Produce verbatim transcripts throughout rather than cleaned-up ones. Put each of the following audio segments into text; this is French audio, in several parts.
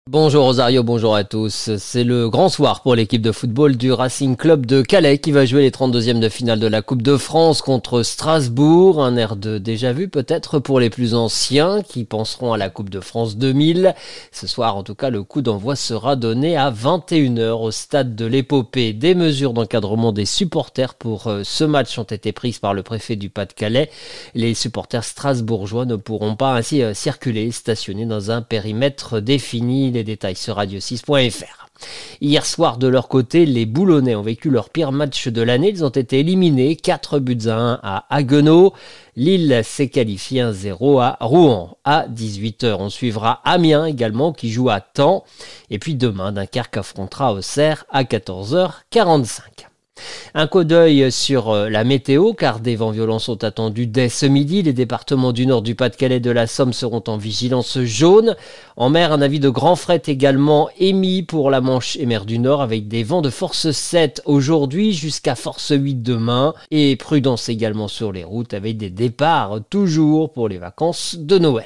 Bonjour Rosario, bonjour à tous. C'est le grand soir pour l'équipe de football du Racing Club de Calais qui va jouer les trente-deuxièmes de finale de la Coupe de France contre Strasbourg. Un air de déjà vu peut-être pour les plus anciens qui penseront à la Coupe de France deux mille. Ce soir, en tout cas, le coup d'envoi sera donné à vingt et une heures au stade de l'Épopée. Des mesures d'encadrement des supporters pour ce match ont été prises par le préfet du Pas-de-Calais. Les supporters strasbourgeois ne pourront pas ainsi circuler, stationner dans un périmètre défini. Les détails sur radio six point f r. Hier soir, de leur côté, les Boulonnais ont vécu leur pire match de l'année. Ils ont été éliminés quatre buts à un à Haguenau. Lille s'est qualifié un zéro à Rouen. À dix-huit heures, on suivra Amiens également qui joue à Caen. Et puis demain, Dunkerque affrontera Auxerre à quatorze heures quarante-cinq. Un coup d'œil sur la météo, car des vents violents sont attendus dès ce midi. Les départements du nord du Pas-de-Calais et de la Somme seront en vigilance jaune. En mer, un avis de grand fret également émis pour la Manche et mer du Nord, avec des vents de force sept aujourd'hui jusqu'à force huit demain. Et prudence également sur les routes, avec des départs toujours pour les vacances de Noël.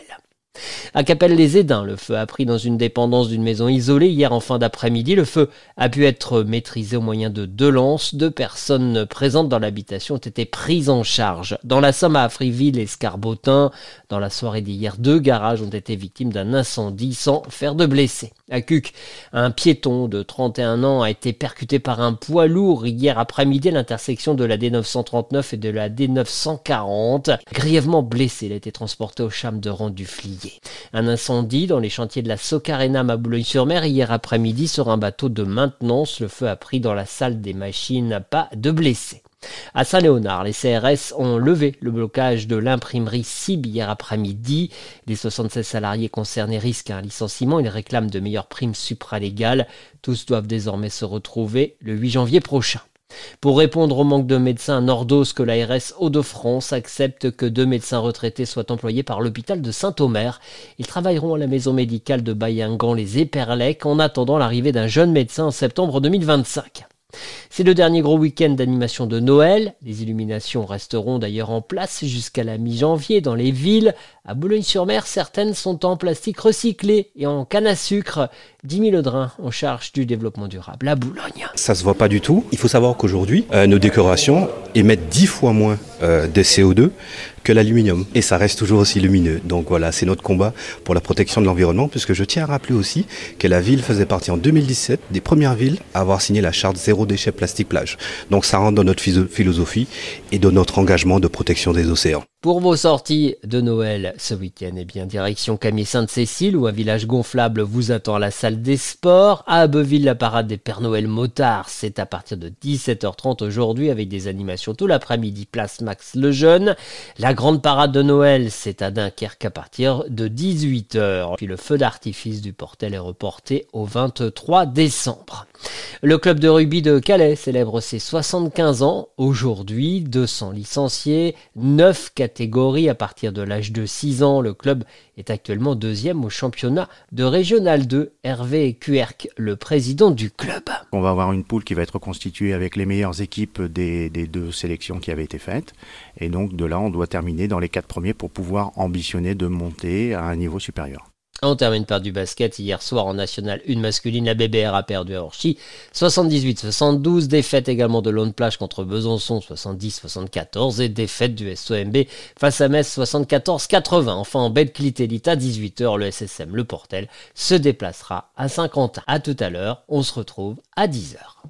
À Capelle-les-Édins, le feu a pris dans une dépendance d'une maison isolée hier en fin d'après-midi. Le feu a pu être maîtrisé au moyen de deux lances. Deux personnes présentes dans l'habitation ont été prises en charge. Dans la Somme, à Afriville et Scarbotin, dans la soirée d'hier, deux garages ont été victimes d'un incendie sans faire de blessés. À Cuques, un piéton de trente et un ans a été percuté par un poids lourd hier après-midi à l'intersection de la D neuf cent trente-neuf et de la D neuf cent quarante. Grièvement blessé, il a été transporté au CHAM de Rang-du-Flier. Un incendie dans les chantiers de la Socarénam à Boulogne-sur-Mer hier après-midi sur un bateau de maintenance. Le feu a pris dans la salle des machines, pas de blessés. À Saint-Léonard, les C R S ont levé le blocage de l'imprimerie C I B hier après-midi. Les soixante-seize salariés concernés risquent un licenciement. Ils réclament de meilleures primes supralégales. Tous doivent désormais se retrouver le huit janvier prochain. Pour répondre au manque de médecins à Nordos, que l'A R S Hauts-de-France accepte que deux médecins retraités soient employés par l'hôpital de Saint-Omer. Ils travailleront à la maison médicale de Baillingan-les-Éperlec en attendant l'arrivée d'un jeune médecin en septembre deux mille vingt-cinq. C'est le dernier gros week-end d'animation de Noël. Les illuminations resteront d'ailleurs en place jusqu'à la mi-janvier dans les villes. À Boulogne-sur-Mer, certaines sont en plastique recyclé et en canne à sucre. Dimi Ledrin, en charge du développement durable à Boulogne. Ça se voit pas du tout. Il faut savoir qu'aujourd'hui, euh, nos décorations émettent dix fois moins euh, de C O deux que l'aluminium. Et ça reste toujours aussi lumineux. Donc voilà, c'est notre combat pour la protection de l'environnement, puisque je tiens à rappeler aussi que la ville faisait partie en deux mille dix-sept des premières villes à avoir signé la charte zéro déchet plastique plage. Donc ça rentre dans notre philosophie et dans notre engagement de protection des océans. Pour vos sorties de Noël ce week-end, eh bien, direction Camier-Sainte-Cécile, où un village gonflable vous attend à la salle des sports. À Abbeville, la parade des Pères Noël motards, c'est à partir de dix-sept heures trente aujourd'hui, avec des animations tout l'après-midi, place Max Lejeune. La grande parade de Noël, c'est à Dunkerque à partir de dix-huit heures. Puis le feu d'artifice du Portel est reporté au vingt-trois décembre. Le club de rugby de Calais célèbre ses soixante-quinze ans. Aujourd'hui, deux cents licenciés, neuf catégories à partir de l'âge de six ans. Le club est actuellement deuxième au championnat de Régional deux. Hervé Cuerc, le président du club. On va avoir une poule qui va être constituée avec les meilleures équipes des, des deux sélections qui avaient été faites. Et donc de là, on doit terminer dans les quatre premiers pour pouvoir ambitionner de monter à un niveau supérieur. On termine par du basket. Hier soir en National un masculine, la B B R a perdu à Orchy soixante-dix-huit soixante-douze. Défaite également de Lone Plage contre Besançon soixante-dix soixante-quatorze et défaite du S O M B face à Metz soixante-quatorze quatre-vingts. Enfin en Betclic Elite à dix-huit heures, le S S M Le Portel se déplacera à Saint-Quentin. À tout à l'heure, on se retrouve à dix heures.